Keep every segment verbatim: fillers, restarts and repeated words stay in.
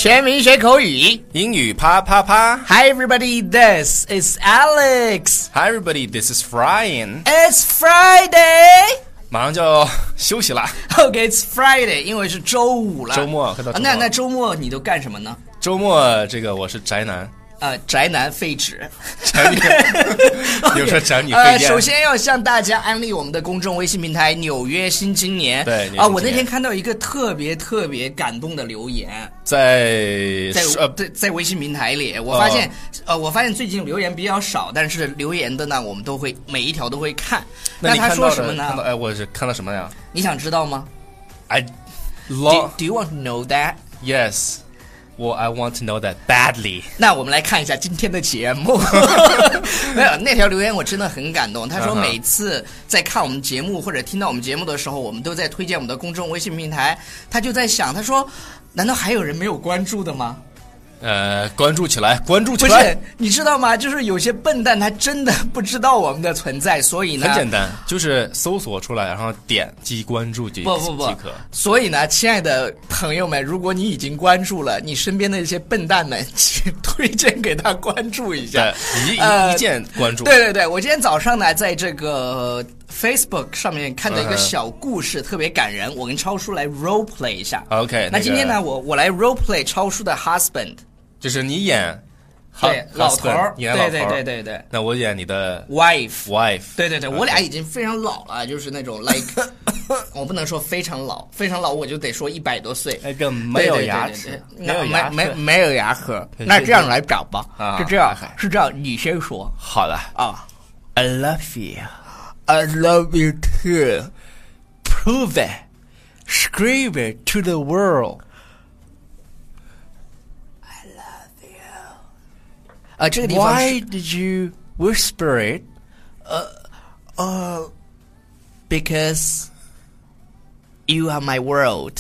全民学口语， 英语啪啪啪。 Hi everybody, this is Alex. Hi everybody, this is Ryan. It's Friday. 马上就要休息了。 Okay, it's Friday， 因为是周五了。 周末，快到周末。 那那周末你都干什么呢？ 周末这个我是宅男。 呃，宅男废纸， 宅女，有说宅女废呃， 电。 首先要向大家安利我们的公众微信平台《纽约新青年》。 对啊、呃，我那天看到一个特别特别感动的留言， 在在呃在在微信平台里，我发现、哦、呃，我发现最近留言比较少，但是留言的呢，我们都会每一条都会看。 那他说什么呢？ 看到哎，我是看到什么呀？ 你想知道吗 ？I do, love. do you want to know that? Yes. Well, I want to know that badly. 那我们来看一下今天的节目。没有，那条留言我真的很感动。他说每次在看我们节目或者听到我们节目的时候，我们都在推荐我们的公众微信平台。他就在想，他说难道还有人没有关注的吗？ 呃，关注起来，关注起来。 不是，你知道吗？就是有些笨蛋他真的不知道我们的存在，所以呢， 很简单，就是搜索出来，然后点击关注即不不不即可。 所以呢，亲爱的朋友们，如果你已经关注了，你身边的一些笨蛋们，请推荐给他关注一下。 对，一、 呃、 一键关注。 对对对，我今天早上呢，在这个 Facebook 上面看到一个小故事，uh-huh. 特别感人，我跟超叔来 role play 一下。 OK， 那今天呢，我我来 role play 超叔的 husband。 就是你演对老头儿， 演老头儿， 对对对对对。 那我演你的 wife wife。 对对对， okay. 我俩已经非常老了，就是那种 like， 我不能说非常老，非常老我就得说一百多岁。 那个没有牙齿， 没有牙齿，没没没有牙齿。那这样来找吧， 啊、 是这样，是这样，你先说。 好的啊 ，I love you, I love you too. Prove it, scream it to the world. 啊，这个地方 Why did you whisper it? 呃呃 ，Because you are my world.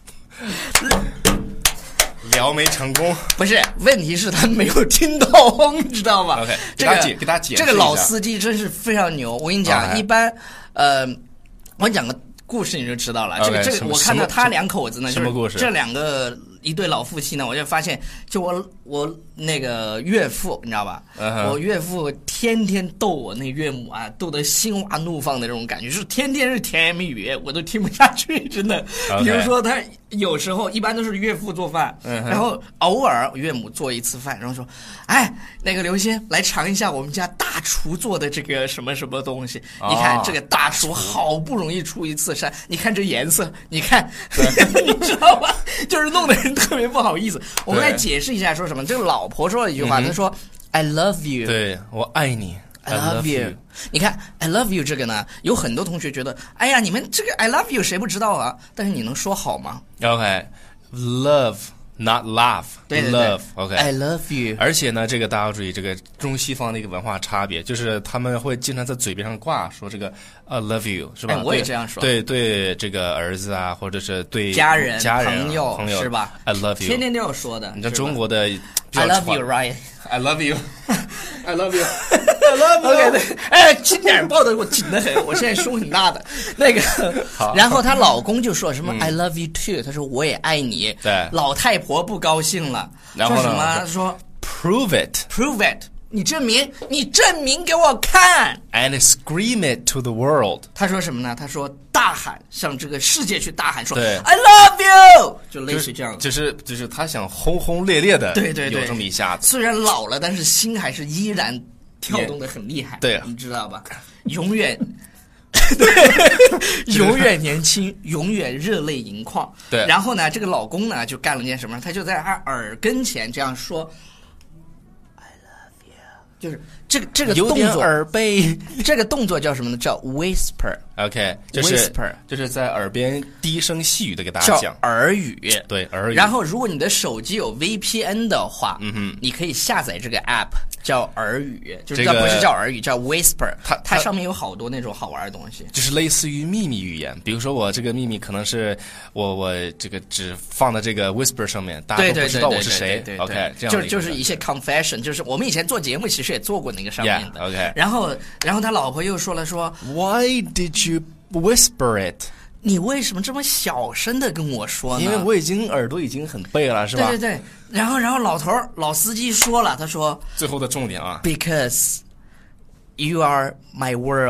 撩没成功。 不是，问题是他没有听懂，你知道吗 ？OK， 这个给他解， 这个老司机真是非常牛。我跟你讲， okay. 一般呃，我讲个故事你就知道了。 Okay, 这个这个，我看到他两口子呢， 什么故事？ 这两个一对老夫妻呢，我就发现，就我我那个岳父，你知道吧？ Uh-huh. 我岳父天天逗我那岳母啊，逗得心花怒放的这种感觉，就是天天是甜言蜜语，我都听不下去，真的。 Okay. 比如说他有时候一般都是岳父做饭， uh-huh. 然后偶尔岳母做一次饭，然后说，哎，那个刘鑫来尝一下我们家大厨做的这个什么什么东西。 哦、 你看这个大厨好不容易出一次山，你看这颜色，你看，你知道吧？就是弄得人特别不好意思。我们来解释一下说什么。这个老婆说了一句话，她说 I love you， 对，我爱你 I love you, you。 你看 I love you 这个呢，有很多同学觉得，哎呀，你们这个 I love you 谁不知道啊？但是你能说好吗？ OK， love not love， 对对对 love OK I love you。 而且呢，这个大家要注意这个中西方的一个文化差别，就是他们会经常在嘴边上挂说这个 I love you 是吧？ 哎，我也这样说。 对对，这个儿子啊，或者是对家人、 家人、 朋友， 朋友是吧 ？I love you， 天天都要说的。 你知道中国的 I love you, Ryan。 I love you， I love you， I love you。 OK， 对，哎，紧点抱得我紧得很，我现在胸很大的那个。然后她老公就说什么、嗯、I love you too， 他说我也爱你。 对， 老太婆不高兴了， 然后说什么？说 Prove it，Prove it， 你证明，你证明给我看。 And scream it to the world。 他说什么呢？他说大喊，向这个世界去大喊说， 对 I love you， 就类似这样， 就是就是他想轰轰烈烈的， 对对对， 有这么一下子。 虽然老了，但是心还是依然跳动的很厉害， 对， 你知道吧？永远，对，永远年轻，永远热泪盈眶。 对， 然后呢，这个老公呢就干了件什么？他就在他耳根前这样说。就是这个这个动作， 耳背， 这个动作叫什么呢？叫 whisper。OK， 就是 whisper， 就是在耳边低声细语的给大家讲耳语。 对，耳语。 然后，如果你的手机有 V P N 的话， 嗯哼， 你可以下载这个 app 叫耳语，就是这个不是叫耳语，叫 whisper。 它它上面有好多那种好玩的东西， 就是类似于秘密语言。比如说，我这个秘密可能是我我这个只放在这个 whisper 上面，大家都不知道我是谁。OK， 这样就就是一些 confession， 就是我们以前做节目其实也做过那个上面的。 Yeah, OK， 然后然后他老婆又说了说 ，Why did you whisper it 你为什么这么小声的跟我说呢？ 因为我已经耳朵已经很背了，是吧？ 对对对。然后，然后老头老司机说了，他说最后的重点啊 ，Because you are my world 。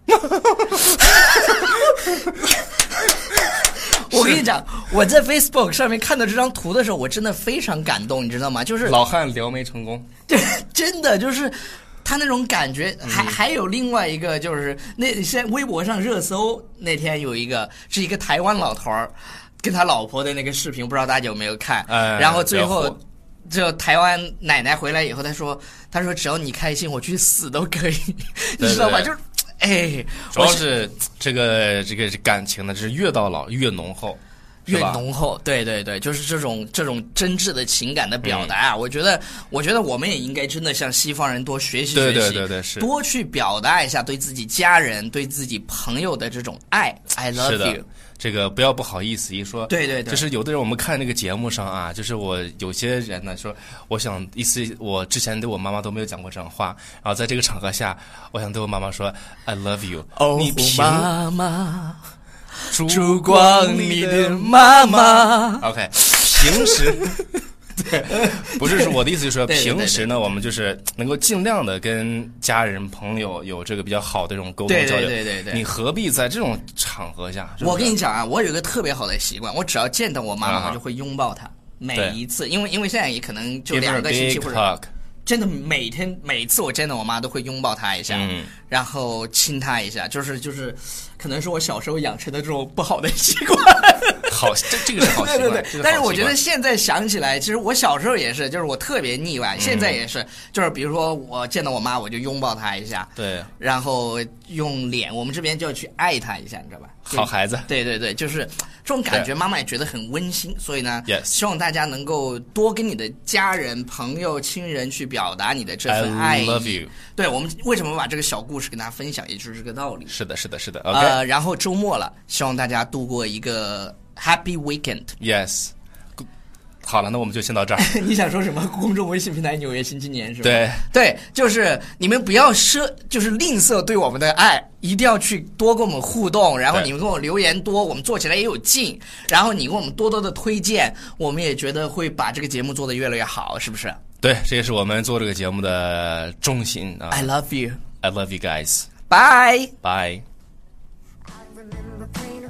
我跟你讲，我在 Facebook 上面看到这张图的时候，我真的非常感动，你知道吗？就是老汉撩妹成功， 对，真的就是他那种感觉。还、嗯、还有另外一个，就是那现在微博上热搜那天有一个是一个台湾老头儿跟他老婆的那个视频，不知道大家有没有看？ 哎、 然后最后就台湾奶奶回来以后，他说：“他说只要你开心，我去死都可以。”你知道吧？就是。哎， 主要是这个这个感情呢，是越到老越浓厚， 越浓厚。对对对，就是这种这种真挚的情感的表达啊、嗯！我觉得，我觉得我们也应该真的向西方人多学习学习， 对对对对，是多去表达一下对自己家人、对自己朋友的这种爱。I love you。 这个不要不好意思一说， 对对对， 就是有的人我们看那个节目上啊，就是我有些人呢说，我想意思我之前对我妈妈都没有讲过这样话，然后在这个场合下，我想对我妈妈说 I love you。 哦， 你凭妈妈，烛光你的妈妈。 OK， 平时。对，不是我的意思，就是说平时呢，我们就是能够尽量的跟家人朋友有这个比较好的这种沟通交流。 对对对对对， 你何必在这种场合下？是是我跟你讲啊，我有一个特别好的习惯，我只要见到我妈妈，啊、我就会拥抱她。每一次，因为因为现在也可能就两个星期或者。真的每天每次我见到我妈都会拥抱她一下， 嗯， 然后亲她一下，就是就是，可能是我小时候养成的这种不好的习惯。 好，这这个是好习惯。 对对对，但是我觉得现在想起来，其实我小时候也是，就是我特别腻歪，嗯、现在也是，就是比如说我见到我妈，我就拥抱她一下， 对， 然后用脸，我们这边就要去爱她一下，你知道吧？ 好孩子。 对对对，就是这种感觉，妈妈也觉得很温馨，所以呢， yes. 希望大家能够多跟你的家人、朋友、亲人去表达你的这份爱意。 I love you。 对，我们为什么把这个小故事跟大家分享，也就是这个道理。 是的，是的，是的。OK， 呃，然后周末了，希望大家度过一个 Happy Weekend。Yes。 好了，那我们就先到这儿。 你想说什么？公众微信平台《纽约新青年》是吧？ 对对，就是你们不要奢，就是吝啬对我们的爱，一定要去多跟我们互动，然后你们跟我留言多，我们做起来也有劲。然后你跟我们多多的推荐，我们也觉得会把这个节目做得越来越好，是不是？ 对，这也是我们做这个节目的重心啊。 I love you. I love you guys. Bye. Bye.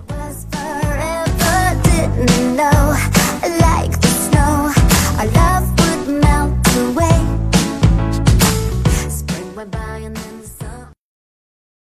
Didn't know, like the snow, I love